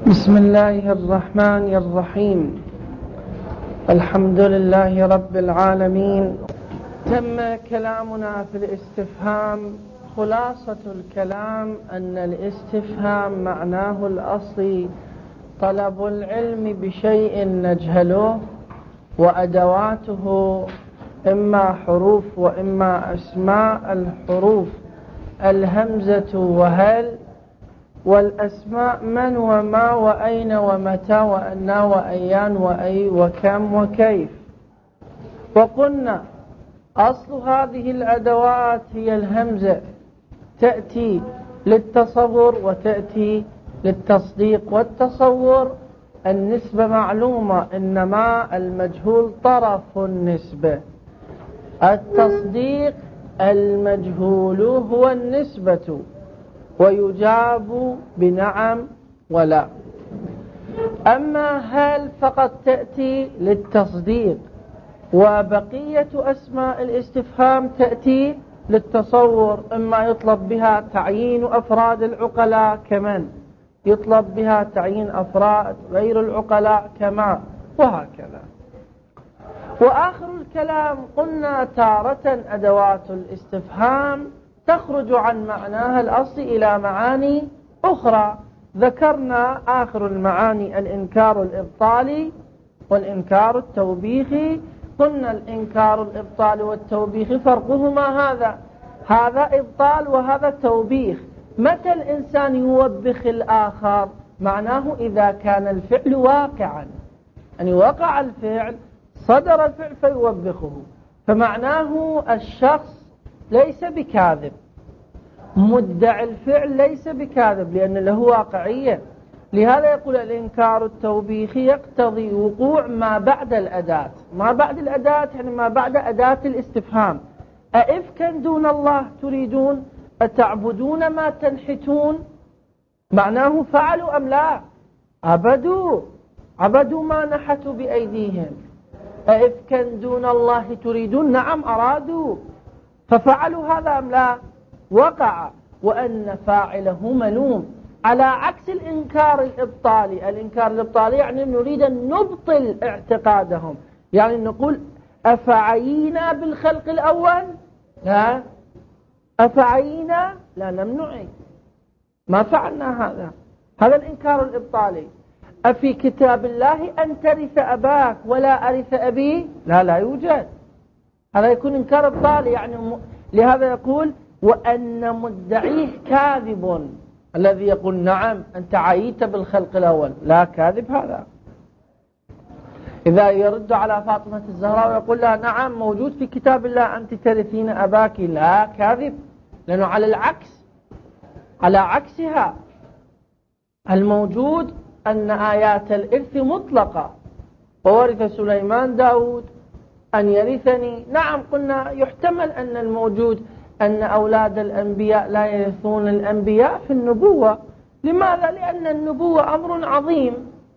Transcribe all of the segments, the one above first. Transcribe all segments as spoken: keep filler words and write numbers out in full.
بسم الله الرحمن الرحيم. الحمد لله رب العالمين. تم كلامنا في الاستفهام. خلاصة الكلام أن الاستفهام معناه الأصلي طلب العلم بشيء نجهله، وأدواته إما حروف وإما أسماء. الحروف الهمزة وهل، والأسماء من وما وأين ومتى وأنا وأيان وأي وكم وكيف. وقلنا أصل هذه الأدوات هي الهمزة، تأتي للتصور وتأتي للتصديق. والتصور النسبة معلومة، إنما المجهول طرف النسبة. التصديق المجهول هو النسبة، ويجاب بنعم ولا. أما هل فقط تأتي للتصديق، وبقية أسماء الاستفهام تأتي للتصور. إما يطلب بها تعيين أفراد العقلاء كمن، يطلب بها تعيين أفراد غير العقلاء كما، وهكذا. وآخر الكلام قلنا تارة أدوات الاستفهام تخرج عن معناها الأصلي إلى معاني أخرى. ذكرنا آخر المعاني الإنكار الإبطالي والإنكار التوبيخي. قلنا الإنكار الإبطالي والتوبيخي فرقهما هذا هذا إبطال وهذا توبيخ. متى الإنسان يوبخ الآخر؟ معناه إذا كان الفعل واقعا، يعني وقع الفعل، صدر الفعل فيوبخه، فمعناه الشخص ليس بكاذب، مدعي الفعل ليس بكاذب، لأن له واقعية. لهذا يقول الإنكار التوبيخي يقتضي وقوع ما بعد الأداة. ما بعد الأداة يعني ما بعد أداة الاستفهام. أئفكا دون الله تريدون؟ أتعبدون ما تنحتون؟ معناه فعلوا أم لا؟ عبدوا عبدوا ما نحتوا بأيديهم. أئفكا دون الله تريدون؟ نعم أرادوا، ففعلوا هذا أم لا؟ وقع، وأن فاعله ملوم. على عكس الإنكار الإبطالي. الإنكار الإبطالي يعني نريد أن نبطل اعتقادهم، يعني نقول أفعينا بالخلق الأول؟ لا. أفعينا؟ لا، لم نعي، ما فعلنا هذا. هذا الإنكار الإبطالي. أفي كتاب الله أن ترث أباك ولا أرث أبي؟ لا، لا يوجد. هذا يكون إنكار إبطالي. يعني م... لهذا يقول وأن مدعيه كاذب. الذي يقول نعم أنت عييت بالخلق الأول، لا، كاذب هذا. إذا يرد على فاطمة الزهراء ويقول لها نعم موجود في كتاب الله أنت ترثين أباك، لا، كاذب، لأنه على العكس، على عكسها. الموجود أن آيات الإرث مطلقة، وورث سليمان داود أن يرثني. نعم قلنا يحتمل أن الموجود أن أولاد الأنبياء لا يرثون الأنبياء في النبوة. لماذا؟ لأن النبوة أمر عظيم،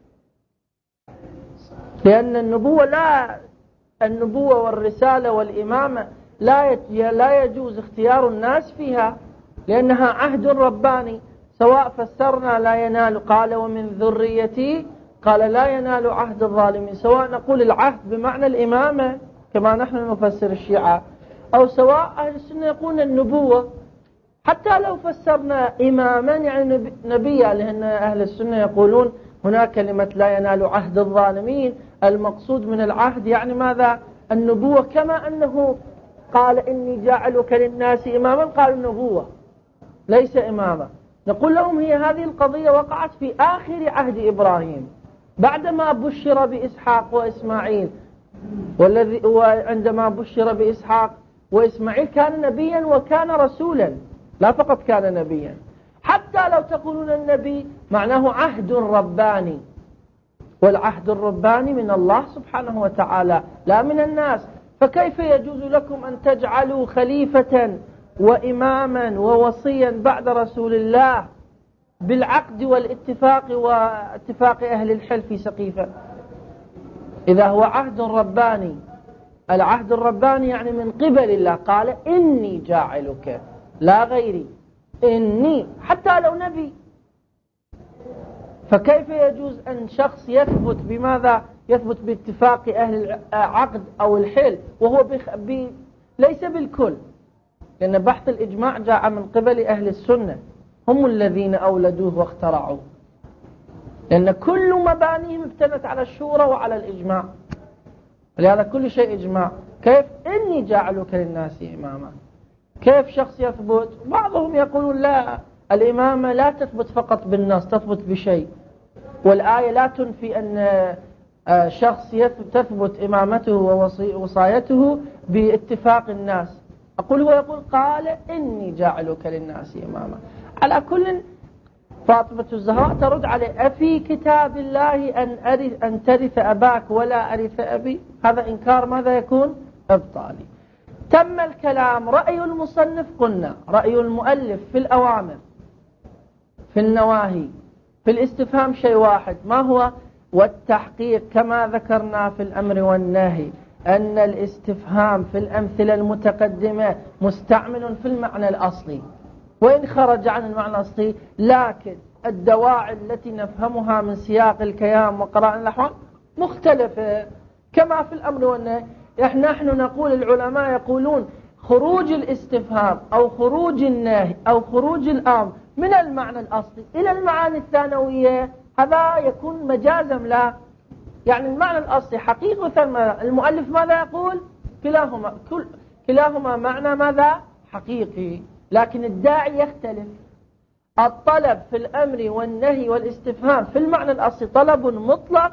لأن النبوة لا النبوة والرسالة والإمامة لا لا يجوز اختيار الناس فيها، لأنها عهد رباني. سواء فسرنا لا ينال، قال ومن ذريتي، قال لا ينال عهد الظالمين. سواء نقول العهد بمعنى الإمامة كما نحن نفسر الشيعة، أو سواء أهل السنة يقولون النبوة. حتى لو فسرنا إماما يعني نبيا، لأن أهل السنة يقولون هناك كلمة لا ينال عهد الظالمين، المقصود من العهد يعني ماذا؟ النبوة. كما أنه قال إني جاعلك للناس إماما، قال النبوة ليس إماما. نقول لهم هي هذه القضية وقعت في آخر عهد إبراهيم بعدما بشر بإسحاق وإسماعيل، والذي وعندما بشر بإسحاق وإسماعيل كان نبيا وكان رسولا، لا فقط كان نبيا. حتى لو تقولون النبي معناه عهد رباني، والعهد الرباني من الله سبحانه وتعالى لا من الناس. فكيف يجوز لكم أن تجعلوا خليفة وإماما ووصيا بعد رسول الله بالعقد والاتفاق واتفاق أهل الحلف في سقيفة؟ إذا هو عهد رباني، العهد الرباني يعني من قبل الله، قال إني جاعلك، لا غيري، إني، حتى لو نبي. فكيف يجوز أن شخص يثبت بماذا؟ يثبت باتفاق أهل العقد أو الحل وهو بخ... ب... ليس بالكل، لأن بحث الإجماع جاء من قبل أهل السنة، هم الذين أولدوه واخترعوه، لأن كل مبانيهم ابتنت على الشورى وعلى الإجماع، لهذا كل شيء إجماع. كيف إني جعلك للناس إماما؟ كيف شخص يثبت؟ بعضهم يقولون لا، الإمامة لا تثبت فقط بالنص، تثبت بشيء، والآية لا تنفي أن شخص تثبت إمامته ووصايته باتفاق الناس. أقول هو يقول قال إني جاعلك للناس إماما. على كل فاطمة الزهراء ترد عليه أفي كتاب الله أن, أرث أن ترث أباك ولا أرث أبي؟ هذا إنكار ماذا يكون؟ إبطالي. تم الكلام. رأي المصنف قلنا رأي المؤلف في الأوامر في النواهي في الاستفهام شيء واحد، ما هو؟ والتحقيق كما ذكرنا في الأمر والنهي أن الاستفهام في الأمثلة المتقدمة مستعمل في المعنى الأصلي وإن خرج عن المعنى الأصلي، لكن الدواعي التي نفهمها من سياق الكلام وقراءة الأحوال مختلفة كما في الأمر والنهي. نحن نقول العلماء يقولون خروج الاستفهام أو خروج النهي أو خروج الأمر من المعنى الأصلي إلى المعاني الثانوية هذا يكون مجازا لا، يعني المعنى الأصلي حقيقة. المؤلف ماذا يقول؟ كلاهما كل كلاهما معنى ماذا؟ حقيقي، لكن الداعي يختلف. الطلب في الأمر والنهي والاستفهام في المعنى الأصلي طلب مطلق،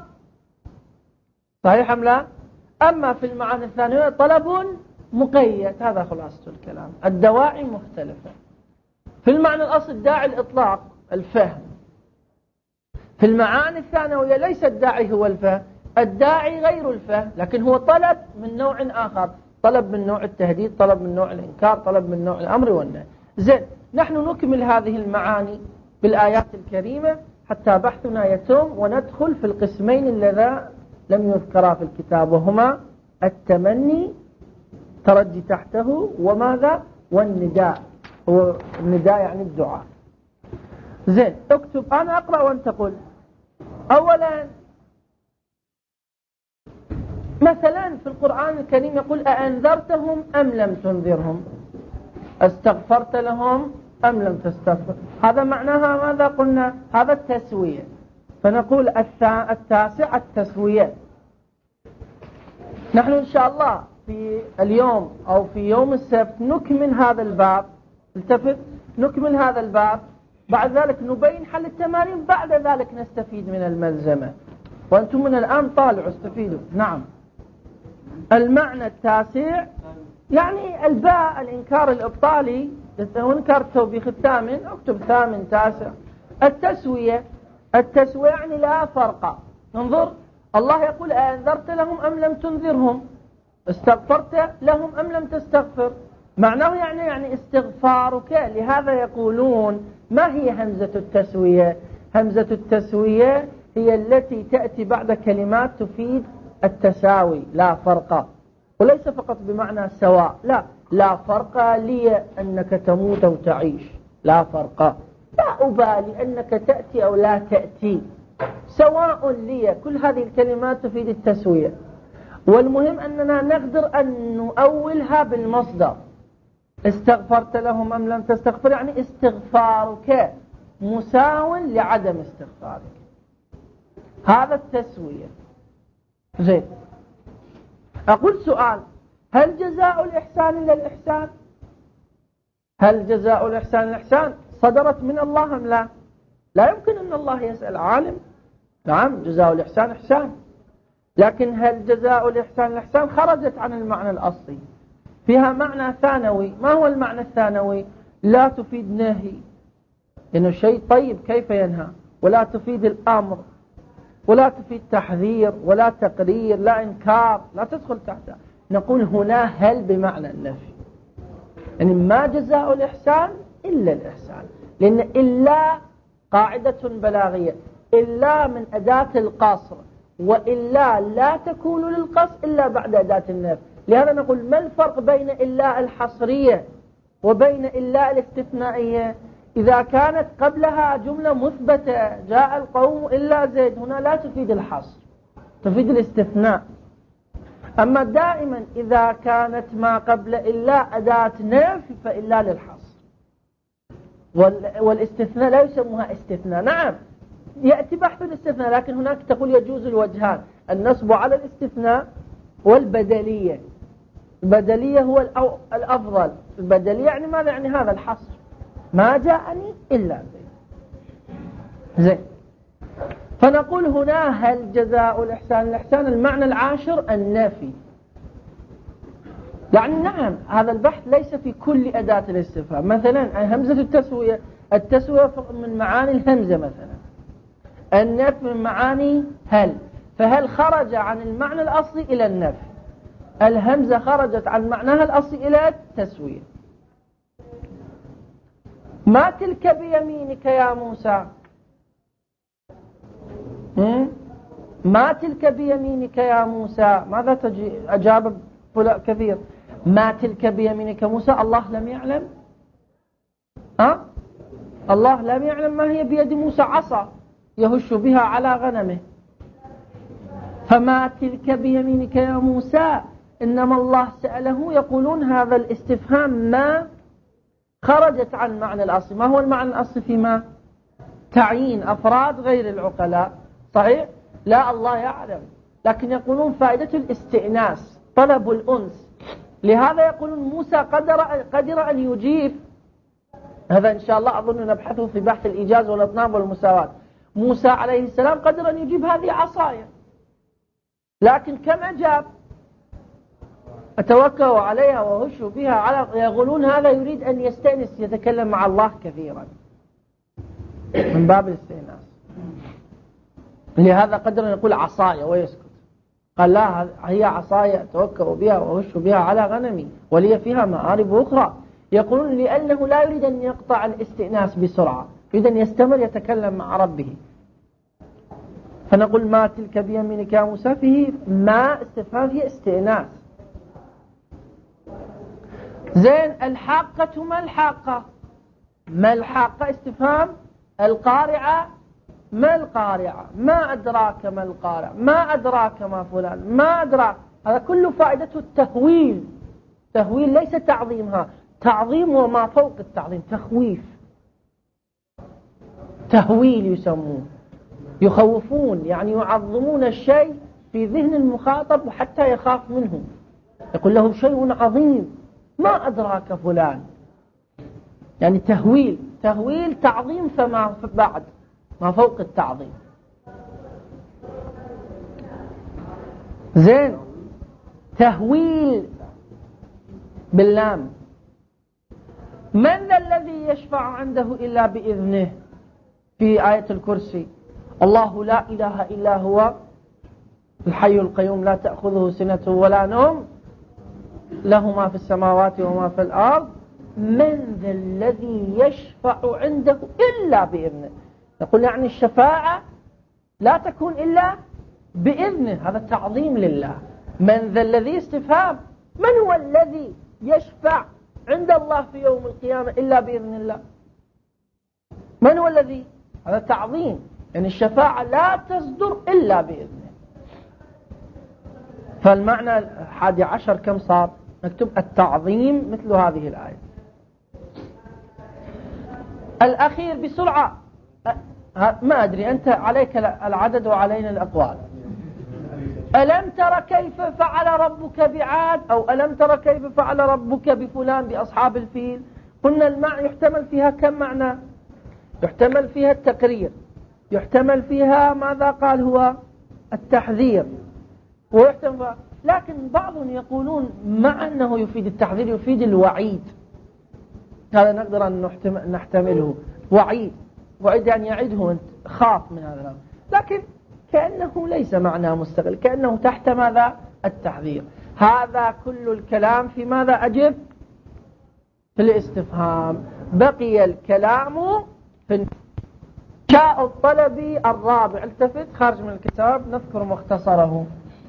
صحيح أم لا؟ أما في المعاني الثانية طلب مقيد. هذا خلاصة الكلام. الدواعي مختلفة. في المعنى الأصلي الداعي الإطلاق الفهم، في المعاني الثانوية ليس الداعي هو الفهم، الداعي غير الفهم، لكن هو طلب من نوع آخر، طلب من نوع التهديد، طلب من نوع الإنكار، طلب من نوع الأمر والنهي. زين، نحن نكمل هذه المعاني بالآيات الكريمة حتى بحثنا يتم وندخل في القسمين اللذا لم يذكرا في الكتاب، وهما التمني ترجي تحته وماذا؟ والنداء. هو النداء يعني الدعاء. زين، اكتب أنا أقرأ وأنت قل. أولا مثلا في القرآن الكريم يقول أأنذرتهم أم لم تنذرهم؟ استغفرت لهم أم لم تستغفر؟ هذا معناها ماذا قلنا؟ هذا التسوية. فنقول التاسع التسوية. نحن إن شاء الله في اليوم أو في يوم السبت نكمل هذا الباب. التفت، نكمل هذا الباب، بعد ذلك نبين حل التمارين، بعد ذلك نستفيد من الملزمة. وأنتم من الآن طالعوا استفيدوا. نعم. المعنى التاسع يعني الباء الإنكار الإبطالي، وإنكار التوبيخ الثامن، اكتب ثامن تاسع. التسوية، التسوية يعني لا فرق. انظر، الله يقول أنذرت لهم أم لم تنذرهم؟ استغفرت لهم أم لم تستغفر؟ معناه يعني يعني استغفارك. لهذا يقولون ما هي همزة التسوية؟ همزة التسوية هي التي تأتي بعد كلمات تفيد التساوي، لا فرق، وليس فقط بمعنى سواء، لا لا فرق لي أنك تموت أو تعيش، لا فرق، لا أبالي أنك تأتي أو لا تأتي، سواء لي. كل هذه الكلمات تفيد التسوية، والمهم أننا نقدر أن نؤولها بالمصدر. استغفرت لهم أم لم تستغفر يعني استغفارك مساو لعدم استغفارك، هذا التسوية. زين، أقول سؤال، هل جزاء الإحسان إلا الإحسان؟ هل جزاء الإحسان الإحسان صدرت من الله أم لا؟ لا يمكن أن الله يسأل عالم. نعم، جزاء الإحسان إحسان، لكن هل جزاء الإحسان الإحسان خرجت عن المعنى الأصلي، فيها معنى ثانوي. ما هو المعنى الثانوي؟ لا تفيد نهي، لأنه شيء طيب كيف ينهى، ولا تفيد الأمر، ولا تفيد تحذير، ولا تقرير، لا إنكار، لا تدخل تحتها. نقول هنا هل بمعنى النفي، يعني ما جزاء الإحسان إلا الإحسان، لأن إلا قاعدة بلاغية، إلا من أداة القصر، وإلا لا تكون للقصر إلا بعد أداة النفي. لهذا نقول ما الفرق بين إلا الحصرية وبين إلا الاستثنائية؟ إذا كانت قبلها جملة مثبتة جاء القوم إلا زيد، هنا لا تفيد الحصر، تفيد الاستثناء. أما دائما إذا كانت ما قبل إلا أداة نفي فإلا للحصر، والاستثناء لا يسموها استثناء. نعم يأتي بحث الاستثناء، لكن هناك تقول يجوز الوجهان، النصب على الاستثناء والبدلية. البدلية هو الأفضل. البدلية يعني ماذا؟ يعني هذا الحصر، ما جاءني إلا زين. زين، فنقول هنا هل جزاء الإحسان الإحسان؟ المعنى العاشر النفي. يعني نعم هذا البحث ليس في كل أداة الاستفهام. مثلا همزة التسوية، التسوية من معاني الهمزة، مثلا النفي من معاني هل، فهل خرج عن المعنى الأصلي إلى النفي، الهمزة خرجت عن معناها الأصلي إلى التسوية. ما تلك بيمينك يا موسى؟ ما تلك بيمينك يا موسى؟ ماذا تجي أجاب فلان كثير؟ ما تلك بيمينك موسى؟ الله لم يعلم؟ ها؟ الله لم يعلم ما هي بيد موسى؟ عصا يهش بها على غنمه. فما تلك بيمينك يا موسى؟ إنما الله سأله. يقولون هذا الاستفهام ما خرجت عن معنى الأصل. ما هو المعنى الأصل فيما؟ تعيين أفراد غير العقلاء. صحيح؟ لا، الله يعلم، لكن يقولون فائدة الاستئناس، طلب الأنس. لهذا يقولون موسى قدر, قدر أن يجيب. هذا إن شاء الله أظن نبحثه في بحث الإيجاز والإطناب والمساواة. موسى عليه السلام قدر أن يجيب هذه عصايا، لكن كم أجاب؟ أتوكأ عليها وهش بها على. يقولون هذا يريد أن يستأنس، يتكلم مع الله كثيرا من باب الاستئناس. لهذا قدر أن يقول عصايا ويسكت. قال لا، هي عصايا أتوكأ بها وهش بها على غنمي ولي فيها مآرب أخرى. يقولون لأنه لا يريد أن يقطع الاستئناس بسرعة، يريد أن يستمر يتكلم مع ربه. فنقول ما تلك بيمينك يا موسى، فيه ما استفهام، فيه استئناس. زين، الحاقة ما الحاقة؟ ما الحاقة؟ استفهام. القارعة ما القارعة؟ ما أدراك ما القارعة؟ ما أدراك ما فلان؟ ما أدراك. هذا كله فائدته التهويل. تهويل ليس تعظيمها، تعظيم وما فوق التعظيم، تخويف، تهويل يسمون، يخوفون، يعني يعظمون الشيء في ذهن المخاطب حتى يخاف منه. يقول له شيء عظيم، ما أدراك فلان، يعني تهويل. تهويل تعظيم فما بعد، ما فوق التعظيم. زين، تهويل باللام. من ذا الذي يشفع عنده إلا بإذنه؟ في آية الكرسي الله لا إله إلا هو الحي القيوم لا تأخذه سنة ولا نوم له ما في السماوات وما في الأرض من ذا الذي يشفع عنده إلا بإذنه. نقول يعني الشفاعة لا تكون إلا بإذنه، هذا تعظيم لله. من ذا الذي استفهام، من هو الذي يشفع عند الله في يوم القيامة إلا بإذن الله؟ من هو الذي؟ هذا تعظيم، يعني الشفاعة لا تصدر إلا بإذنه. فالمعنى الحادي عشر كم صار؟ نكتب التعظيم مثل هذه الآية. الأخير بسرعة، ما أدري أنت عليك العدد وعلينا الأقوال. ألم تر كيف فعل ربك بعاد، أو ألم تر كيف فعل ربك بفلان بأصحاب الفيل. قلنا المعنى يحتمل فيها كم معنى؟ يحتمل فيها التقرير، يحتمل فيها ماذا قال هو التحذير، ويحتمل فيها. لكن بعضهم يقولون مع أنه يفيد التحذير يفيد الوعيد. هذا نقدر أن نحتمله، وعيد، وعيد يعني يعيده أنت خاف من هذا الأمر، لكن كأنه ليس معناه مستقل، كأنه تحت ماذا؟ التحذير. هذا كل الكلام في ماذا؟ أجب في الاستفهام. بقي الكلام في إنشاء الطلب الرابع. التفت خارج من الكتاب نذكر مختصره.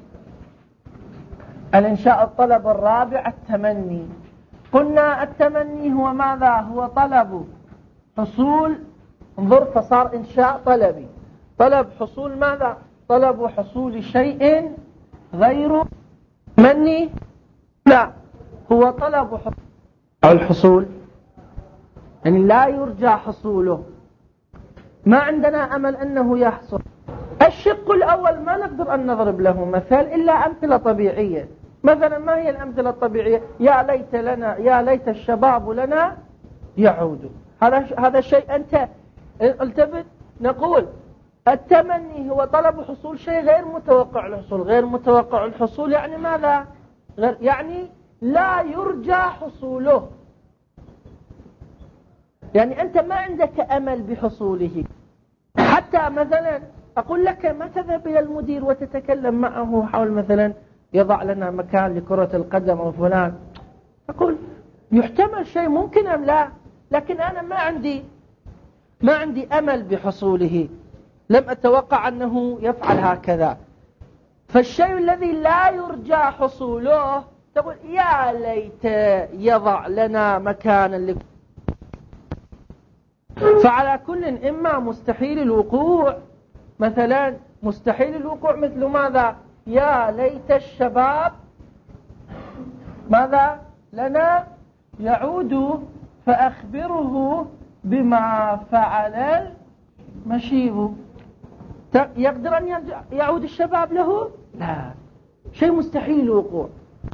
الإنشاء الطلب الرابع التمني. قلنا التمني هو ماذا؟ هو طلب حصول، انظر فصار إنشاء طلبي. طلب حصول ماذا؟ طلب حصول شيء غير مني؟ لا، هو طلب الحصول يعني لا يرجى حصوله، ما عندنا أمل أنه يحصل. الشق الأول ما نقدر أن نضرب له مثال إلا أمثلة طبيعية. مثلا ما هي الأمثلة الطبيعية؟ يا ليت لنا، يا ليت الشباب لنا يعود. هذا هذا شيء أنت التفت. نقول التمني هو طلب حصول شيء غير متوقع الحصول. غير متوقع الحصول يعني ماذا؟ غير يعني لا يرجى حصوله، يعني أنت ما عندك أمل بحصوله. حتى مثلا أقول لك ما تذهب إلى المدير وتتكلم معه حول مثلا يضع لنا مكان لكرة القدم أو فلان، أقول يحتمل شيء ممكن أم لا، لكن أنا ما عندي ما عندي أمل بحصوله، لم أتوقع أنه يفعل هكذا. فالشيء الذي لا يرجى حصوله تقول يا ليت يضع لنا مكانا لكرة. فعلى كل إما مستحيل الوقوع، مثلا مستحيل الوقوع مثل ماذا؟ يا ليت الشباب ماذا لنا يعود فأخبره بما فعل المشيب. يقدر أن يرجع يعود الشباب له؟ لا، شيء مستحيل الوقوع.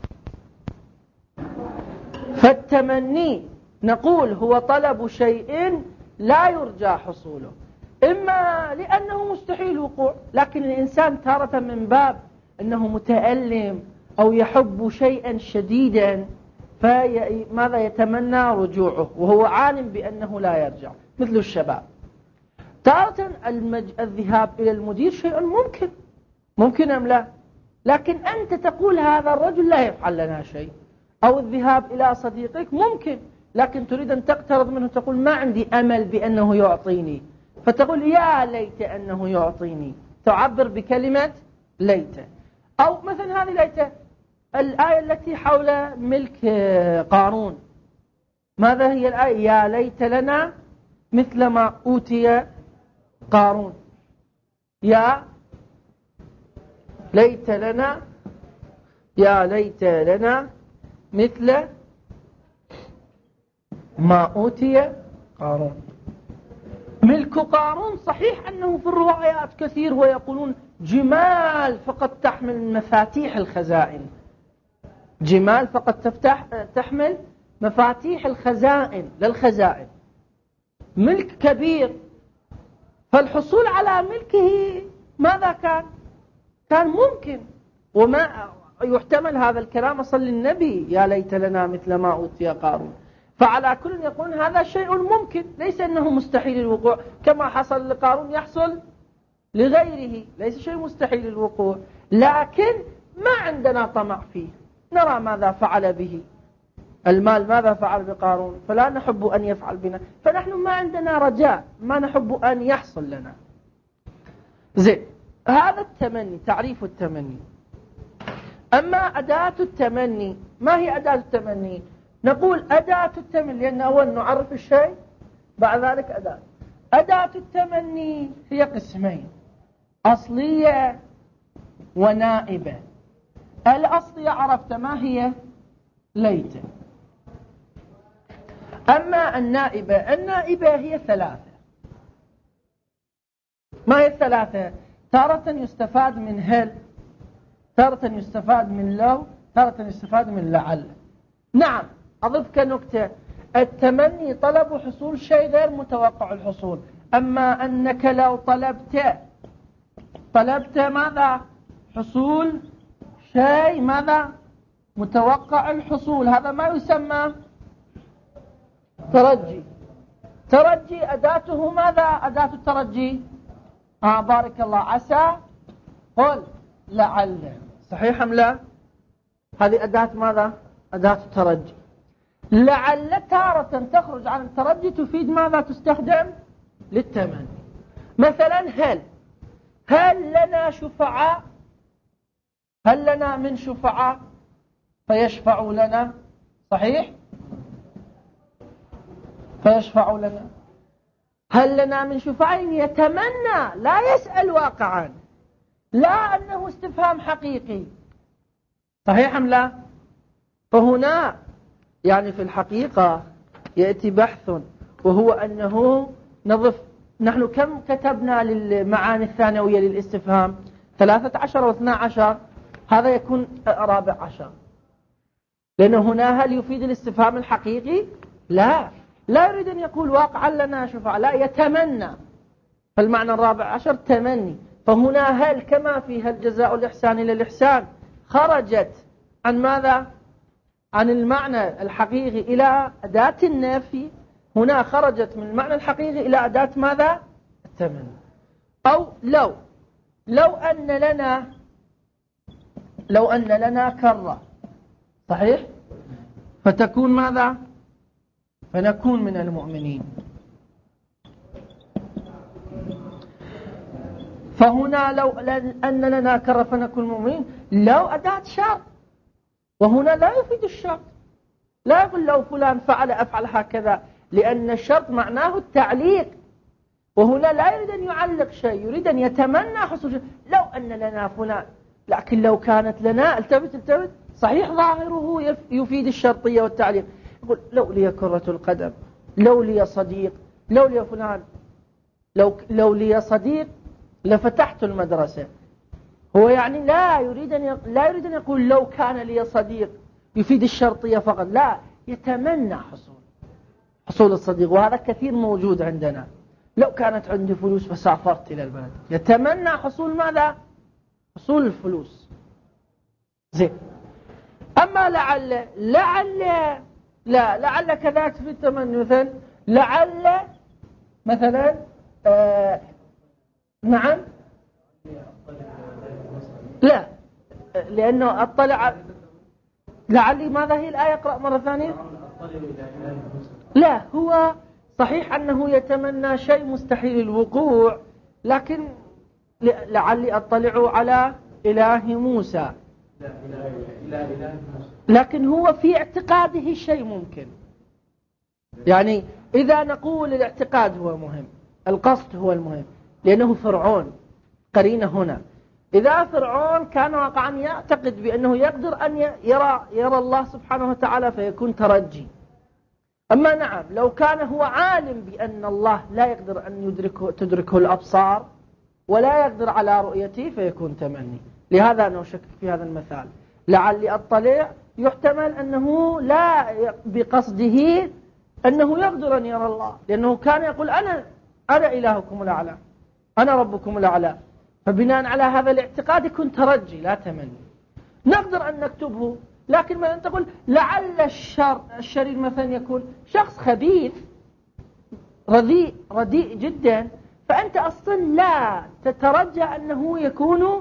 فالتمني نقول هو طلب شيء لا يرجى حصوله، إما لأنه مستحيل الوقوع، لكن الإنسان تارة من باب أنه متألم أو يحب شيئا شديدا فماذا يتمنى رجوعه وهو عالم بأنه لا يرجع، مثل الشباب. تارة المج... الذهاب إلى المدير شيء ممكن، ممكن أم لا، لكن أنت تقول هذا الرجل لا يفعل لنا شيء. أو الذهاب إلى صديقك ممكن، لكن تريد أن تقترض منه تقول ما عندي أمل بأنه يعطيني، فتقول يا ليت أنه يعطيني، تعبر بكلمة ليت. أو مثلا هذه ليت الآية التي حول ملك قارون، ماذا هي الآية؟ يا ليت لنا مثل ما أوتي قارون، يا ليت لنا، يا ليت لنا مثل ما أوتي قارون. ملك قارون صحيح أنه في الروايات كثير ويقولون جمال فقط تحمل مفاتيح الخزائن، جمال فقط تفتح تحمل مفاتيح الخزائن للخزائن، ملك كبير. فالحصول على ملكه ماذا كان؟ كان ممكن، وما يحتمل هذا الكلام أصل للنبي يا ليت لنا مثل ما أوتي قارون. فعلى كل يقول هذا شيء ممكن، ليس أنه مستحيل الوقوع، كما حصل لقارون يحصل لغيره، ليس شيء مستحيل الوقوع، لكن ما عندنا طمع فيه، نرى ماذا فعل به المال، ماذا فعل بقارون، فلا نحب أن يفعل بنا، فنحن ما عندنا رجاء، ما نحب أن يحصل لنا. زين، هذا التمني، تعريف التمني. أما أداة التمني، ما هي أداة التمني؟ نقول أداة التمني، لأن أول نعرف الشيء بعد ذلك أداة. أداة التمني هي قسمين، أصلية ونائبة. الأصلية عرفت ما هي؟ ليت. أما النائبة، النائبة هي ثلاثة. ما هي الثلاثة؟ تارة يستفاد من هل، تارة يستفاد من لو، تارة يستفاد من لعل. نعم، أضف كنكتة، التمني طلب حصول شيء غير متوقع الحصول، أما أنك لو طلبت طلبت ماذا؟ حصول شيء ماذا؟ متوقع الحصول، هذا ما يسمى ترجي. ترجي أداته ماذا؟ أداة الترجي آه بارك الله، عسى، قل، لعل، صحيح أم لا؟ هذه أداة ماذا؟ أداة الترجي. لعل تارة تخرج عن الترجي تفيد ماذا؟ تستخدم للتمني. مثلا هل، هل لنا شفعاء؟ هل لنا من شفعاء فيشفعوا لنا؟ صحيح؟ فيشفعوا لنا. هل لنا من شفعاء؟ يتمنى، لا يسأل واقعا، لا أنه استفهام حقيقي. صحيح أم لا؟ فهنا يعني في الحقيقة يأتي بحث، وهو أنه نضف. نحن كم كتبنا للمعاني الثانوية للاستفهام؟ ثلاثة عشر واثنى عشر، هذا يكون رابع عشر، لأنه هنا هل يفيد الاستفهام الحقيقي؟ لا، لا يريد أن يقول واقعا لنا شفعاء، لا، يتمنى. فالمعنى الرابع عشر تمني. فهنا هل كما فيها الجزاء الإحسان إلى الإحسان خرجت عن ماذا؟ عن المعنى الحقيقي إلى أداة النفي. هنا خرجت من المعنى الحقيقي إلى أداة ماذا؟ التمني. أو لو لو أن لنا لو أن لنا كرة، صحيح؟ فتكون ماذا؟ فنكون من المؤمنين. فهنا لو أن لنا كرة فنكون مؤمنين، لو أداة شرط، وهنا لا يفيد الشرط. لا يقول لو فلان فعل أفعل هكذا، لأن الشرط معناه التعليق، وهنا لا يريد أن يعلق شيء، يريد أن يتمنى حصول شيء. لو أن لنا فلان، لكن لو كانت لنا، التفت التفت، صحيح ظاهره يفيد الشرطية والتعليق. يقول لو لي كرة القدم، لو لي صديق، لو لي فلان، لو, لو لي صديق لفتحت المدرسة. هو يعني لا يريد أن لا يريد أن يقول لو كان لي صديق يفيد الشرطية فقط، لا، يتمنى حصول حصول الصديق، وهذا كثير موجود عندنا. لو كانت عندي فلوس فسافرت إلى البلد، يتمنى حصول ماذا؟ حصول الفلوس. زين. أما لعل لعل لا لعل كذلك في التمني، مثلا لعل مثلا آه نعم، لا، لأنه أطلع. لعلي ماذا هي الآية؟ اقرأ مرة ثانية. لا، هو صحيح أنه يتمنى شيء مستحيل الوقوع، لكن لعلي أطلع على إله موسى، لكن هو في اعتقاده شيء ممكن. يعني إذا نقول الاعتقاد هو مهم، القصد هو المهم، لأنه فرعون قرينة هنا. إذا فرعون كان واقعا يعتقد بأنه يقدر أن يرى يرى الله سبحانه وتعالى فيكون ترجي. أما نعم، لو كان هو عالم بأن الله لا يقدر أن يدركه تدركه الأبصار ولا يقدر على رؤيته فيكون تمني. لهذا أنا أشكك في هذا المثال. لعلي أطلع يحتمل أنه لا بقصده أنه يقدر أن يرى الله، لأنه كان يقول أنا أنا إلهكم الأعلى، أنا ربكم الأعلى. فبناء على هذا الاعتقاد يكون ترجي لا تمني. نقدر أن نكتبه، لكن مثلا تقول لعل الشر الشرير مثلا يكون شخص خبيث رديء رديء جدا، فأنت أصلا لا تترجى أنه يكون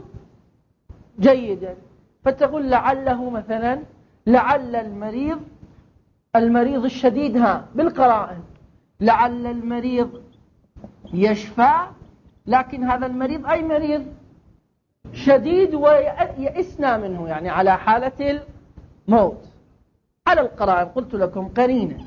جيدا، فتقول لعله مثلا لعل المريض المريض الشديد، ها بالقرائن، لعل المريض يشفى، لكن هذا المريض أي مريض شديد ويئسنا منه، يعني على حالة الموت. على القرائن قلت لكم قرينة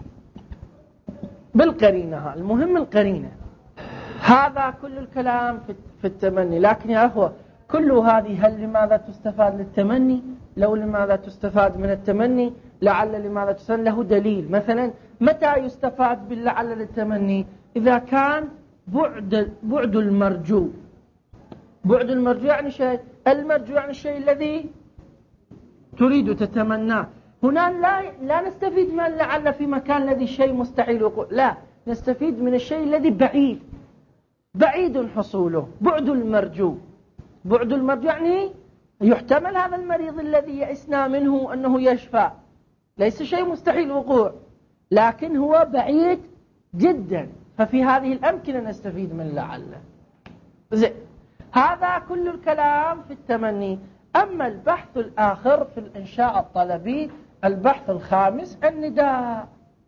بالقرينة، المهم القرينة. هذا كل الكلام في التمني. لكن يا أخوة، كل هذه هل لماذا تستفاد للتمني؟ لو لماذا تستفاد من التمني؟ لعل لماذا تستفاد؟ له دليل. مثلا متى يستفاد باللعل للتمني؟ إذا كان بعد بعد المرجو. بعد المرجو يعني شيء، المرجو يعني الشيء الذي تريد تتمناه. هنا لا لا نستفيد من لعل في مكان الذي شيء مستحيل وقوع، لا، نستفيد من الشيء الذي بعيد بعيد حصوله. بعد المرجو بعد المرجو يعني يحتمل هذا المريض الذي يئسنا منه أنه يشفى، ليس شيء مستحيل الوقوع، لكن هو بعيد جدا. ففي هذه الأمكنة نستفيد من لعل. زين، هذا كل الكلام في التمني. أما البحث الآخر في الإنشاء الطلبي، البحث الخامس النداء.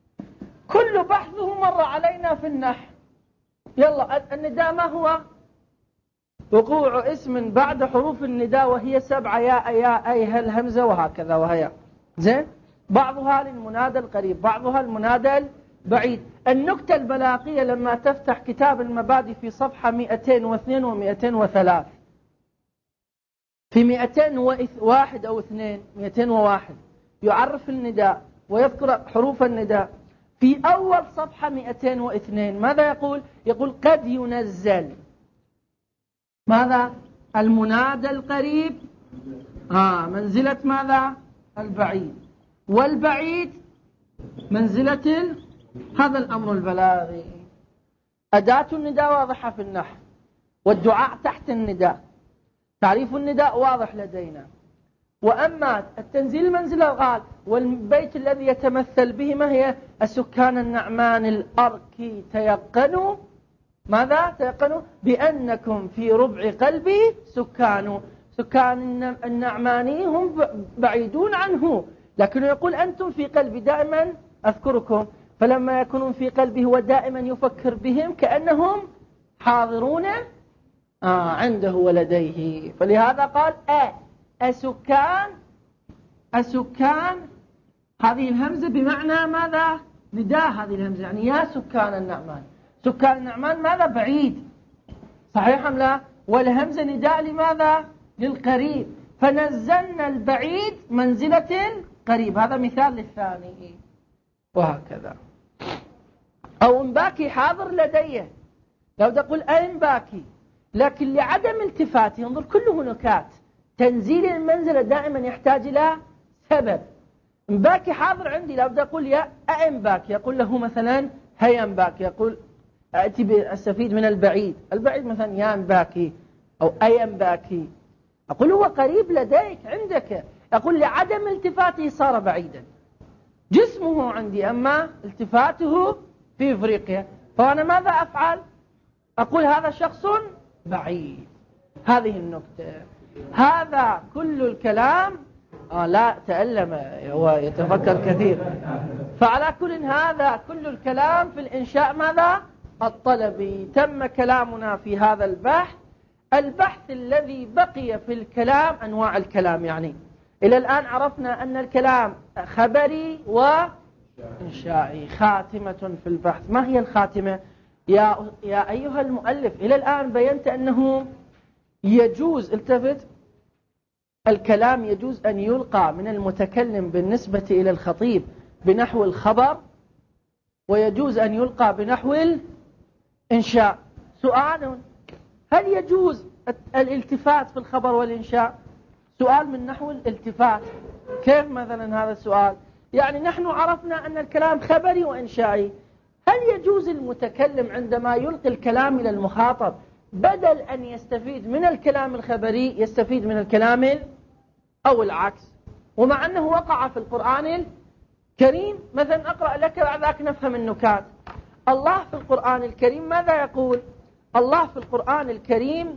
كل بحثه مر علينا في النحو. يلا، النداء ما هو؟ وقوع اسم بعد حروف النداء، وهي سبعة: يا يا أي هل همزة وهكذا وهي. زين، بعضها للمنادى القريب، بعضها المنادى بعيد. النكتة البلاغية لما تفتح كتاب المبادئ في صفحة مئتين واثنين ومئتين وثلاث، في مئتين وواحد أو اثنين، مئتين وواحد يعرف النداء ويذكر حروف النداء. في أول صفحة مئتين واثنين ماذا يقول؟ يقول قد ينزل ماذا؟ المنادى القريب آه منزلة ماذا؟ البعيد، والبعيد منزلة ال... هذا الأمر البلاغي. أداة النداء واضحة في النحو، والدعاء تحت النداء، تعريف النداء واضح لدينا. وأما التنزيل المنزلة قال والبيت الذي يتمثل به ما هي؟ السكان النعمان الأركي تيقنوا ماذا؟ تيقنوا بأنكم في ربع قلبي سكان. سكان النعماني هم بعيدون عنه، لكنه يقول أنتم في قلبي دائما أذكركم، فلما يكونون في قلبه ودائما يفكر بهم كأنهم حاضرون آه عنده ولديه. فلهذا قال أ أسكان أسكان، هذه الهمزة بمعنى ماذا؟ نداء. هذه الهمزة يعني يا سكان النعمان. سكان النعمان ماذا؟ بعيد، صحيح أم لا؟ والهمزة نداء لماذا؟ للقريب، فنزلنا البعيد منزلة القريب. هذا مثال للثاني. وهكذا. أو انباكي حاضر لديه، لو تقول أين باكي، لكن لعدم التفاته انظر كله نكات. تنزيل المنزلة دائما يحتاج إلى سبب. انباكي حاضر عندي، لو تقول يا أين باكي يقول له مثلا هيا باكي، يقول أأتي بالسفيد من البعيد، البعيد مثلا يا باكي أو أين باكي، أقول هو قريب لديك عندك، أقول لعدم التفاته صار بعيدا. جسمه عندي أما التفاته في إفريقيا، فأنا ماذا أفعل؟ أقول هذا شخص بعيد. هذه النكتة. هذا كل الكلام آه لا تألم، هو يتفكر كثير. فعلى كل هذا كل الكلام في الإنشاء ماذا؟ الطلبي. تم كلامنا في هذا البحث. البحث الذي بقي في الكلام أنواع الكلام، يعني إلى الآن عرفنا أن الكلام خبري وإنشائي. خاتمة في البحث، ما هي الخاتمة؟ يا, يا أيها المؤلف، إلى الآن بينت أنه يجوز، التفت، الكلام يجوز أن يلقى من المتكلم بالنسبة إلى الخطيب بنحو الخبر، ويجوز أن يلقى بنحو الإنشاء. سؤال: هل يجوز الالتفات في الخبر والإنشاء؟ سؤال من نحو الالتفات. كيف مثلا هذا السؤال؟ يعني نحن عرفنا أن الكلام خبري وإنشائي، هل يجوز المتكلم عندما يلقي الكلام إلى المخاطب بدل أن يستفيد من الكلام الخبري يستفيد من الكلام أو العكس؟ ومع أنه وقع في القرآن الكريم. مثلا أقرأ لك بعد ذلك نفهم النكات. الله في القرآن الكريم ماذا يقول؟ الله في القرآن الكريم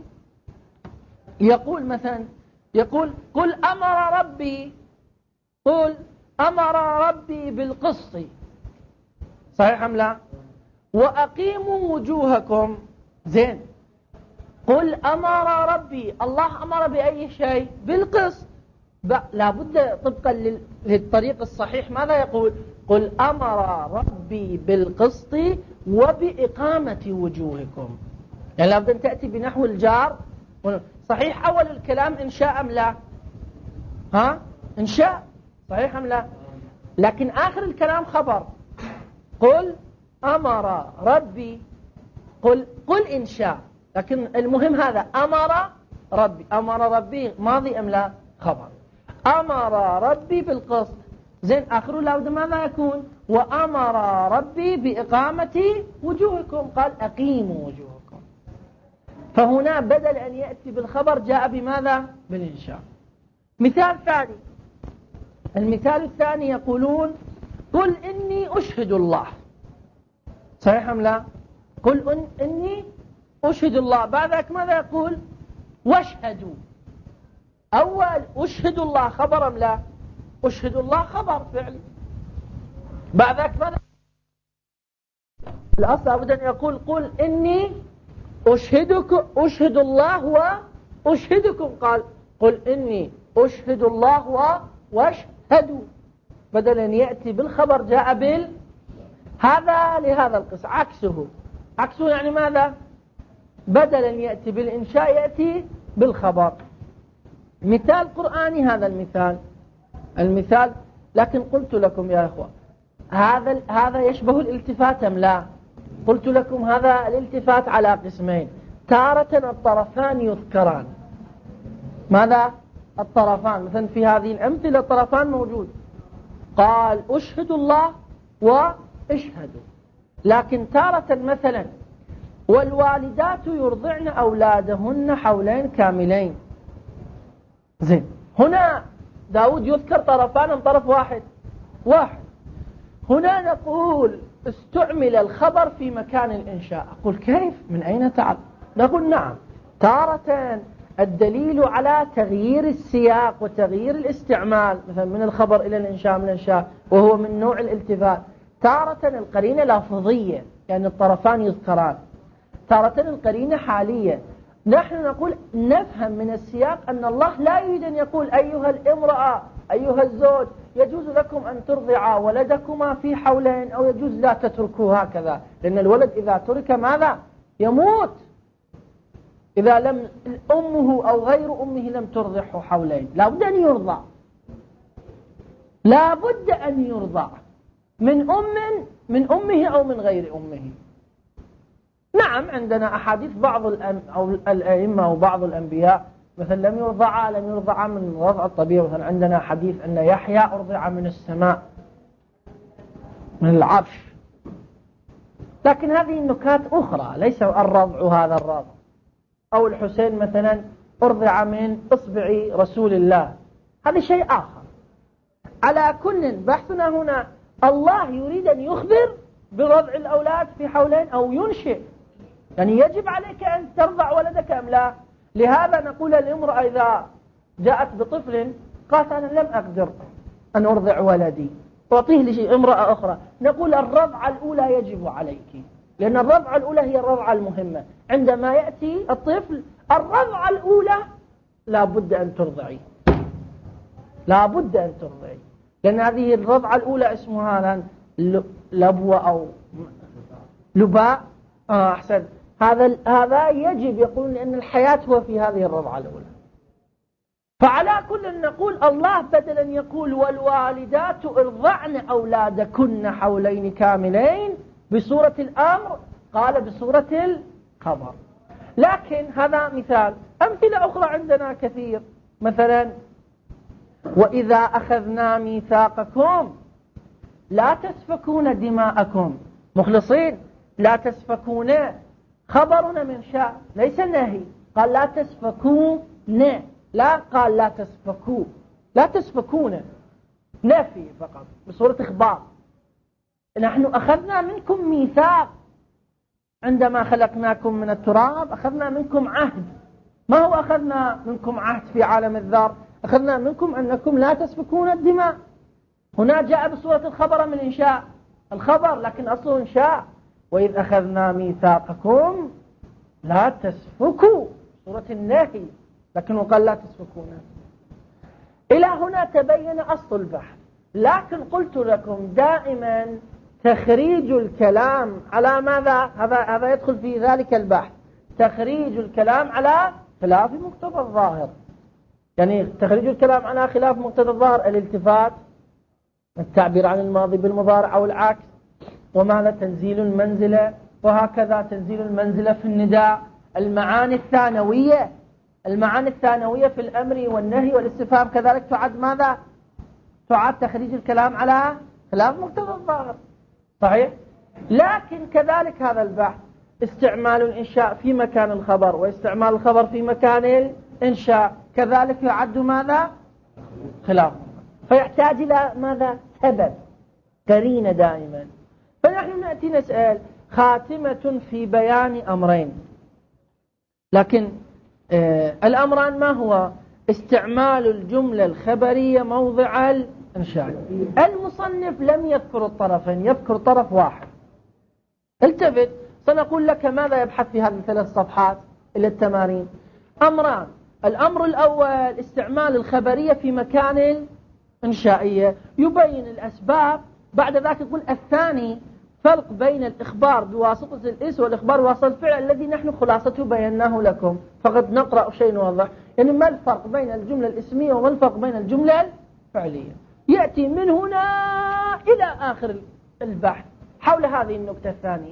يقول مثلا، يقول قل أمر ربي، قل أمر ربي بالقسط، صحيح أم لا؟ وأقيموا وجوهكم. زين، قل أمر ربي، الله أمر بأي شيء؟ بالقسط. لابد طبقا للطريق الصحيح ماذا يقول؟ قل أمر ربي بالقسط وبإقامة وجوهكم. يعني لابد أن تأتي بنحو الجار. صحيح أول الكلام إنشاء أم لا؟ ها؟ إنشاء، صحيح أم لا؟ لكن آخر الكلام خبر. قل أمر ربي، قل قل إنشاء، لكن المهم هذا أمر ربي. أمر ربي ماضي أم لا؟ خبر. أمر ربي بالقسط. زين، آخره لابد ماذا يكون؟ وأمر ربي بإقامة وجوهكم، قال أقيموا وجوهكم. فهنا بدل أن يأتي بالخبر جاء بماذا؟ بالإنشاء. مثال ثاني، المثال الثاني يقولون قل إني أشهد الله، صحيح أم لا؟ قل إن إني أشهد الله، بعد ذلك ماذا يقول؟ واشهدوا. أول أشهد الله خبر أم لا؟ أشهد الله خبر فعلي. بعد ذلك ماذا؟ الأصل أبدا يقول قل إني أشهدكم، أشهد الله وأشهدكم، قال قل إني أشهد الله واشهدوا، بدل أن يأتي بالخبر جاء بال هذا لهذا القسم. عكسه عكسه يعني ماذا؟ بدلا يأتي بالإنشاء يأتي بالخبر. مثال قرآني هذا المثال المثال لكن قلت لكم يا إخوة هذا هذا يشبه الالتفات أم لا؟ قلت لكم هذا الالتفات على قسمين. تارة الطرفان يذكران. ماذا؟ الطرفان. مثلا في هذه الأمثلة الطرفان موجود، قال أشهدوا الله واشهدوا. لكن تارة مثلا والوالدات يرضعن أولادهن حولين كاملين. زين، هنا داود يذكر طرفان أم طرف واحد؟ واحد. هنا نقول استعمل الخبر في مكان الإنشاء. أقول كيف؟ من أين تعلم؟ نقول نعم، تارة الدليل على تغيير السياق وتغيير الاستعمال، مثلا من الخبر إلى الإنشاء من الإنشاء، وهو من نوع الالتفات. تارة القرينة لفظية يعني الطرفان يذكران، تارة القرينة حالية. نحن نقول نفهم من السياق أن الله لا يريد أن يقول أيها الامرأة أيها الزوج يجوز لكم أن ترضعا ولدكما في حولين، أو يجوز لا تتركوه هكذا، لأن الولد إذا ترك ماذا؟ يموت. إذا لم أمه أو غير أمه لم ترضعه حولين لا بد أن يرضع، لا بد أن يرضع من أم من أمه أو من غير أمه. نعم عندنا أحاديث بعض الأم أو الأئمة وبعض الأنبياء مثلا لم يرضع لم يرضع من رضع الطبيعي. مثلا عندنا حديث أن يحيى أرضع من السماء من العرش، لكن هذه النكات أخرى ليس الرضع هذا الرضع. أو الحسين مثلا أرضع من إصبع رسول الله، هذا شيء آخر. على كل بحثنا هنا الله يريد أن يخبر برضع الأولاد في حولين أو ينشئ، يعني يجب عليك أن ترضع ولدك أم لا. لهذا نقول الامرأة إذا جاءت بطفل قالت أنا لم أقدر أن أرضع ولدي أعطيه لشيء امرأة أخرى، نقول الرضعة الأولى يجب عليك، لأن الرضعة الأولى هي الرضعة المهمة. عندما يأتي الطفل الرضعة الأولى لا بد أن ترضعي، لا بد أن ترضعي، لأن هذه الرضعة الأولى اسمها لبوة أو لباء. آه أحسن. هذا هذا يجب يقول لأن الحياة هو في هذه الرضعة الأولى. فعلى كل نقول الله بدلا يقول والوالدات ارضعن أولادكن حولين كاملين بصورة الأمر قال بصورة الخبر. لكن هذا مثال. أمثلة أخرى عندنا كثير. مثلا وإذا أخذنا ميثاقكم لا تسفكون دماءكم مخلصين، لا تسفكون خبرنا من شاء ليس نهي، قال لا تسفكون، لا قال لا تسفكوا، لا تسفكون نفي فقط بصورة إخبار. نحن أخذنا منكم ميثاق عندما خلقناكم من التراب، أخذنا منكم عهد. ما هو أخذنا منكم عهد في عالم الذر؟ أخذنا منكم أنكم لا تسفكون الدماء. هنا جاء بصورة الخبر من إنشاء الخبر، لكن أصله إنشاء. وإذ أخذنا ميثاقكم لا تسفكوا صورة النهي، لكن وقال لا تسفكون. إلى هنا تبين أصل البحث. لكن قلت لكم دائما تخريج الكلام على ماذا؟ هذا هذا يدخل في ذلك البحث. تخريج الكلام على خلاف مقتضى الظاهر، يعني تخريج الكلام على خلاف مقتضى الظاهر الالتفات، التعبير عن الماضي بالمضارع أو العكس، وماذا تنزيل المنزلة، وهكذا تنزيل المنزلة في النداء. المعاني الثانوية المعاني الثانوية في الأمر والنهي والاستفهام كذلك تعد ماذا؟ تعد تخريج الكلام على خلاف مقتضى الظاهر. صحيح؟ لكن كذلك هذا البحث استعمال الإنشاء في مكان الخبر واستعمال الخبر في مكان الإنشاء كذلك يعد ماذا؟ خلاف، فيحتاج إلى ماذا؟ سبب، قرينة دائما. فنحن نأتي نسأل خاتمة في بيان أمرين، لكن آه الأمران ما هو؟ استعمال الجملة الخبرية موضع الإنشاء. المصنف لم يذكر الطرفين، يذكر طرف واحد. التفت سنقول لك ماذا يبحث في هذه الثلاث صفحات إلى التمارين. أمران. الأمر الأول استعمال الخبرية في مكان الإنشائية، يبين الأسباب. بعد ذلك يقول الثاني فرق بين الإخبار بواسطة الاسم والإخبار بواسطة الفعل الذي نحن خلاصته بيناه لكم، فقط نقرأ شيء نوضح. يعني ما الفرق بين الجملة الاسمية وما الفرق بين الجملة الفعلية؟ يأتي من هنا إلى آخر البحث حول هذه النقطة الثانية.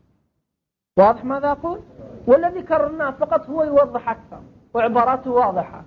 واضح ماذا أقول؟ والذي كررناه فقط هو يوضح أكثر وعباراته واضحة.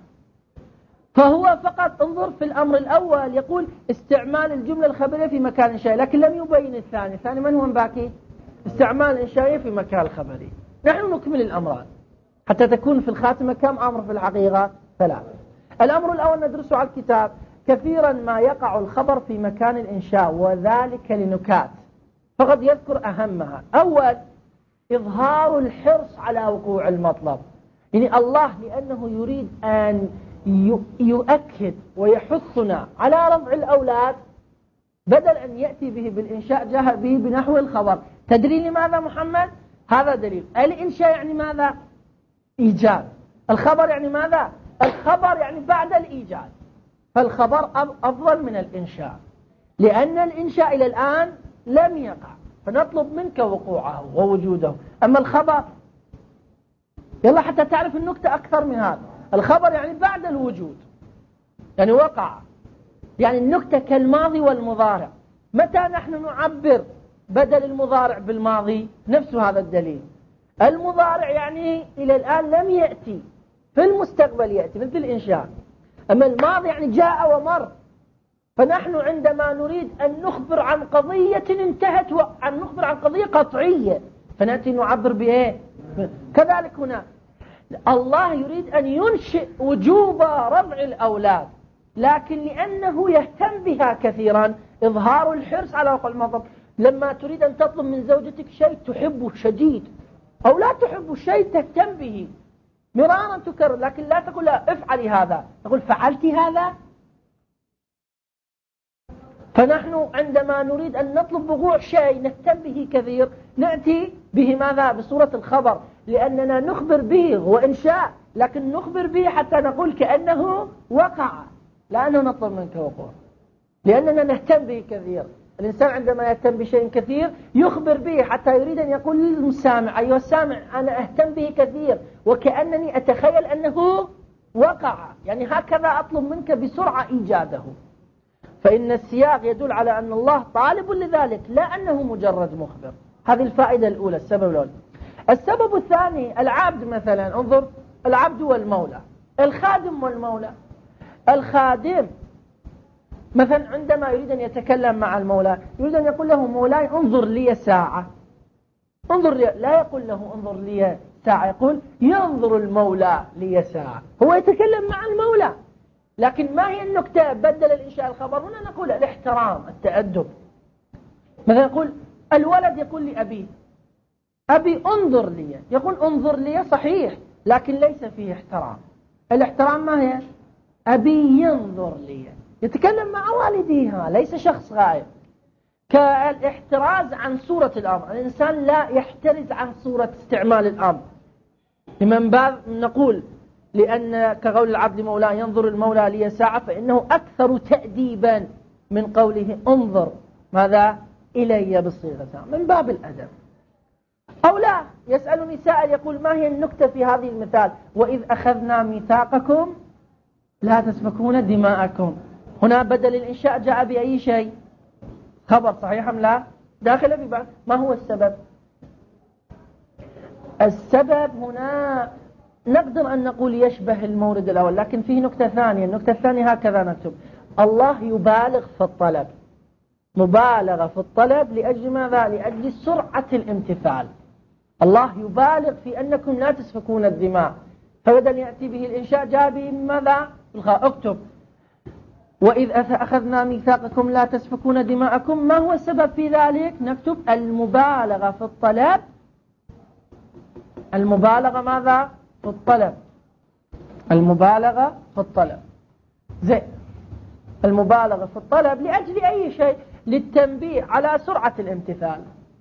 فهو فقط انظر في الأمر الأول يقول استعمال الجملة الخبرية في مكان إنشائي، لكن لم يبين الثاني. الثاني من هو باقي؟ استعمال الإنشائي في مكان الخبري. نحن نكمل الأمران حتى تكون في الخاتمة كم أمر في الحقيقة؟ ثلاثة. الأمر الأول ندرسه على الكتاب. كثيرا ما يقع الخبر في مكان الإنشاء وذلك لنكات، فقد يذكر أهمها. أول، إظهار الحرص على وقوع المطلب. يعني الله لأنه يريد أن يؤكد ويحثنا على رفع الأولاد، بدل أن يأتي به بالإنشاء جاء به بنحو الخبر. تدري لماذا محمد؟ هذا دليل. الإنشاء يعني ماذا؟ إيجاد. الخبر يعني ماذا؟ الخبر يعني بعد الإيجاد. فالخبر أفضل من الإنشاء، لأن الإنشاء إلى الآن لم يقع، فنطلب منك وقوعه ووجوده. أما الخبر، يلا حتى تعرف النكتة أكثر من هذا، الخبر يعني بعد الوجود، يعني وقع. يعني النكتة كالماضي والمضارع. متى نحن نعبر بدل المضارع بالماضي؟ نفس هذا الدليل. المضارع يعني إلى الآن لم يأتي، في المستقبل يأتي مثل الإنشاء. أما الماضي يعني جاء ومر. فنحن عندما نريد أن نخبر عن قضية انتهت وأن نخبر عن قضية قطعية فنأتي نعبر بإيه؟ كذلك هنا الله يريد أن ينشئ وجوب رفع الأولاد، لكن لأنه يهتم بها كثيرا إظهار الحرص على وقوع المطلب. لما تريد أن تطلب من زوجتك شيء تحبه شديد أو لا تحبه شيء تهتم به مرارا تكرر، لكن لا تقول لا افعلي هذا، تقول فعلت هذا. فنحن عندما نريد أن نطلب وقوع شيء نهتم به كثير نأتي به ماذا؟ بصورة الخبر، لأننا نخبر به هو إنشاء، لكن نخبر به حتى نقول كأنه وقع، لأنه نطلب منك وقوع، لأننا نهتم به كثير. الإنسان عندما يهتم بشيء كثير يخبر به حتى يريد أن يقول للمسامع أيها السامع أنا أهتم به كثير وكأنني أتخيل أنه وقع، يعني هكذا أطلب منك بسرعة إيجاده. فإن السياق يدل على أن الله طالب لذلك، لا أنه مجرد مخبر. هذه الفائدة الأولى، السبب الأول. السبب الثاني العبد مثلا، انظر العبد والمولى، الخادم والمولى. الخادم مثلا عندما يريد أن يتكلم مع المولى يريد أن يقول له مولاي انظر لي ساعة، انظر لي، لا يقول له انظر لي ساعة، يقول ينظر المولى لي ساعة. هو يتكلم مع المولى، لكن ما هي النكتة؟ بدل الإنشاء الخبر. هنا نقول الاحترام، التأدب. مثلا يقول الولد يقول لأبيه أبي انظر لي، يقول انظر لي صحيح لكن ليس فيه احترام. الاحترام ما هي؟ أبي ينظر لي، يتكلم مع والديها، ليس شخص غائب. كالاحتراز عن صورة الأمر، الإنسان لا يحترز عن صورة استعمال الأمر. لمن باب نقول لأن كقول العبد مولاه ينظر المولى لي ساعة، فإنه أكثر تأديبا من قوله انظر ماذا إلي بالصيغة، من باب الأدب. أو لا، يسألني سائل يقول ما هي النكتة في هذه المثال؟ وإذ أخذنا ميثاقكم لا تسفكون دماءكم. هنا بدل الإنشاء جاء بأي شيء؟ خبر، صحيح أم لا؟ داخل في بعض. ما هو السبب؟ السبب هنا نقدر أن نقول يشبه المورد الأول، لكن فيه نكتة ثانية. النكتة الثانية هكذا نكتب: الله يبالغ في الطلب، مبالغة في الطلب لأجل ماذا؟ لأجل سرعة الامتثال. الله يبالغ في أنكم لا تسفكون الدماء، فبدل يأتي به الإنشاء جاء به ماذا؟ اكتب وإذ أخذنا ميثاقكم لا تسفكون دماءكم. ما هو السبب في ذلك؟ نكتب المبالغة في الطلب. المبالغة ماذا؟ في الطلب. المبالغة في الطلب زين. المبالغة في الطلب لأجل أي شيء؟ للتنبيه على سرعة الامتثال،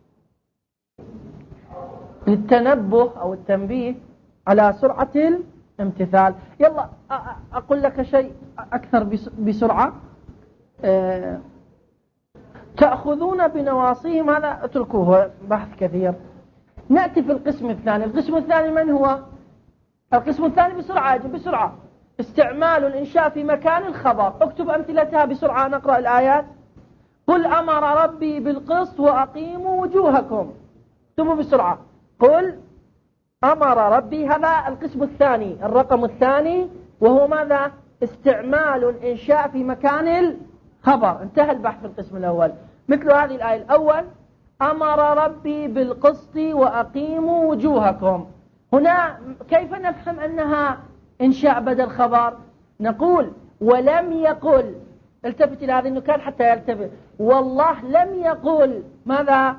للتنبه أو التنبيه على سرعة الامتثال. يلا أقول لك شيء أكثر بسرعة. تأخذون بنواصيهم، هذا اتركوه بحث كثير. نأتي في القسم الثاني. القسم الثاني من هو؟ القسم الثاني بسرعة بسرعة استعمال الإنشاء في مكان الخبر. اكتب أمثلتها بسرعة، نقرأ الآيات. قل أمر ربي بالقسط وأقيموا وجوهكم. اكتبوا بسرعة. قل أمر ربي، هذا القسم الثاني، الرقم الثاني، وهو ماذا؟ استعمال الإنشاء في مكان الخبر. انتهى البحث في القسم الأول. مثل هذه الآية الأول: أمر ربي بالقسط وأقيموا وجوهكم. هنا كيف نفهم أنها إنشاء بدل خبر؟ نقول ولم يقل، التفت إلى هذه النكات حتى يلتفت، والله لم يقل ماذا؟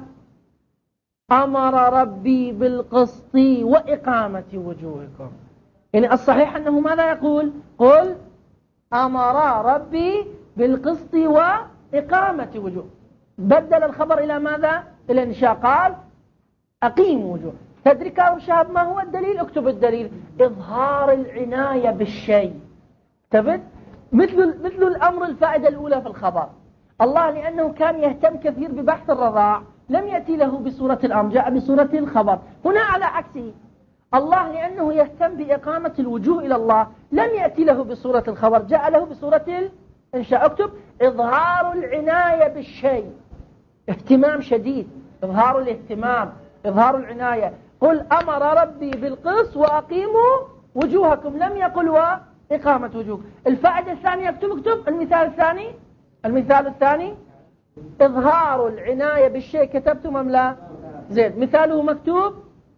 أمر ربي بالقسط وإقامة وجوهكم. يعني الصحيح أنه ماذا يقول؟ قل أمر ربي بالقسط وإقامة وجوه. بدل الخبر إلى ماذا؟ إلى إنشاء، قال أقيموا وجوه. تدري كارم شهاب ما هو الدليل؟ اكتب الدليل: إظهار العناية بالشيء. تبت مثل مثل الأمر الفائدة الأولى في الخبر. الله لأنه كان يهتم كثير ببحث الرضاع لم يأتي له بصورة الأمر، جاء بصورة الخبر. هنا على عكسه، الله لأنه يهتم بإقامة الوجوه إلى الله لم يأتي له بصورة الخبر، جاء له بصورة الإنشاء. اكتب: إظهار العناية بالشيء، اهتمام شديد، إظهار الاهتمام، إظهار العناية. قل أمر ربي بالقسط وأقيموا وجوهكم، لم يقل وإقامة وجوه. الفائدة الثانية، اكتب اكتب المثال الثاني. المثال الثاني إظهار العناية بالشيء. كتبتم أم لا؟ زين. مثاله مكتوب: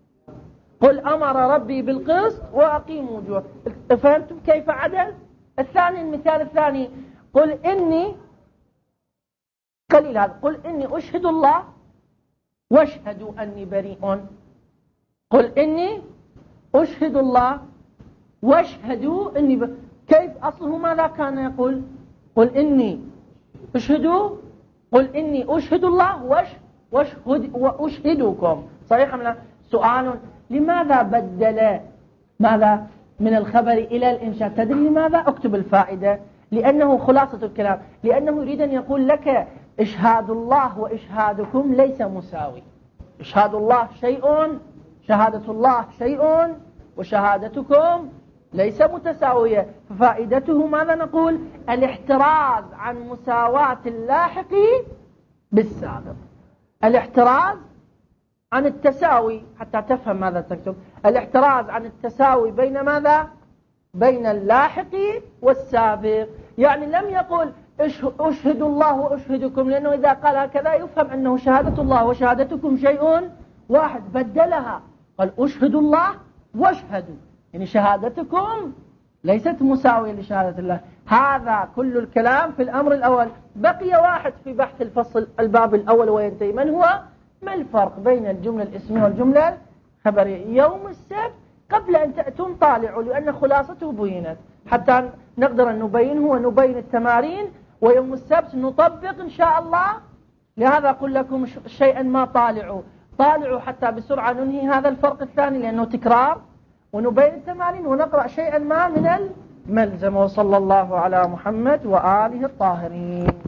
قل أمر ربي بالقسط وأقيموا وجوه. فهمتم كيف عدل؟ الثاني، المثال الثاني: قل إني قليل هذا قل إني أشهد الله واشهدوا أني بريء. قل إني أشهد الله واشهدوا أني ب... كيف أصله ماذا كان يقول؟ قل إني أشهدوا قل إني أشهد الله وش واشهد وأشهدكم. صحيح أم لا؟ سؤال: لماذا بدل ماذا من الخبر إلى الإنشاء؟ تدري لماذا؟ اكتب الفائدة. لأنه خلاصة الكلام، لأنه يريد أن يقول لك إشهاد الله وإشهادكم ليس مساوي. إشهاد الله شيء، شهادة الله شيء، وشهادتكم ليس متساوية. ففائدته ماذا نقول؟ الاحتراز عن مساواة اللاحق بالسابق، الاحتراز عن التساوي، حتى تفهم ماذا تكتب. الاحتراز عن التساوي بين ماذا؟ بين اللاحق والسابق. يعني لم يقل أشهد الله وأشهدكم، لأنه إذا قال هكذا يفهم أنه شهادة الله وشهادتكم شيء واحد. بدلها، قال أشهد الله واشهدوا، يعني شهادتكم ليست مساوية لشهادة الله. هذا كل الكلام في الأمر الأول. بقي واحد في بحث الفصل الباب الأول وينتهي، من هو؟ ما الفرق بين الجملة الاسمية والجملة الخبرية؟ يوم السبت قبل أن تأتون طالعوا، لأن خلاصته بينت حتى نقدر أن نبينه ونبين التمارين، ويوم السبت نطبق إن شاء الله. لهذا أقول لكم شيئا ما طالعوا طالعوا حتى بسرعة ننهي هذا الفرق الثاني، لأنه تكرار، ونبين التمارين ونقرأ شيئا ما من الملزم. وصلى الله على محمد وآله الطاهرين.